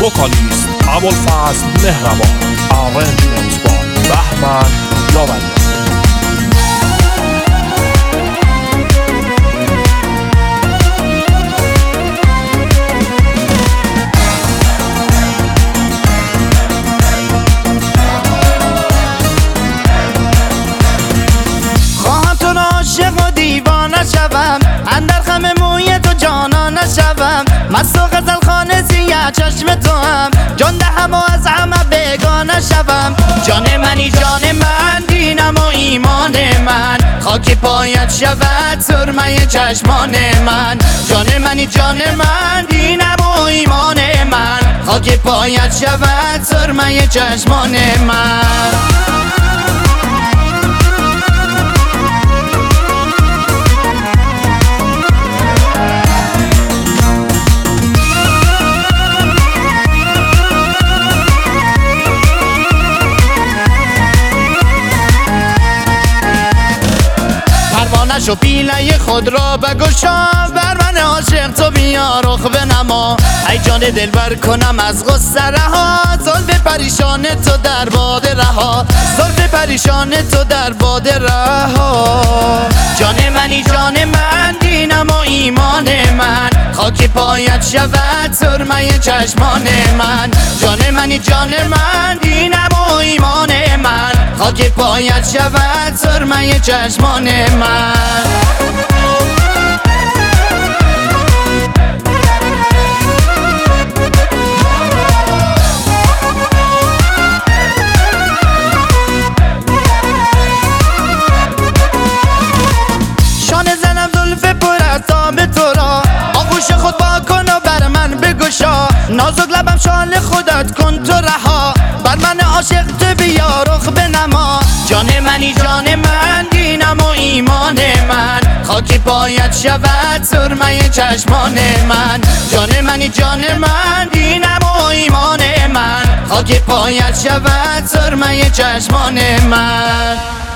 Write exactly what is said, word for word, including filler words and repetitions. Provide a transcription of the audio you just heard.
وکالیست ابوالفضل مهربان، آرنجمنت با بهمن یاوریان. نشوم اندر خم موی تو جانا نشوم مست و غزل خانه سیاه چشم تو هم جان دهم و از همه بگانه شوم. جان منی جان من، دینم و ایمان من، خاک پایت شود سرمه چشمان من. جان منی جان من، دینم و ایمان من، خاک پایت شود سرمه چشمان من. شو پیله خود را بگشا، بر من عاشق تو بیا رخ بنما. ای جان دلبر کنم از غصه رها، زلف پریشان تو در باد رها، زلف پریشان تو در باد رها. جان منی جان من، دینم و ایمان من، خاک پایت شود سرمه چشمان من. جان منی جان من، دینم و ایمان من، خاک پایت شود سرمه چشمان من. شانه زنم زلف پر از تاب تو را، آغوش خود با کن و بر من بگشا. نازک لبم شال خودت کن تو رها، بر من عاشق تو بیا رخ بنما. جان منی جان من، دینم و ایمان من، خاک پایت شود سرمه چشمان من. جان منی جان من، دینم و ایمان من، خاک پایت شود سرمه چشمان من.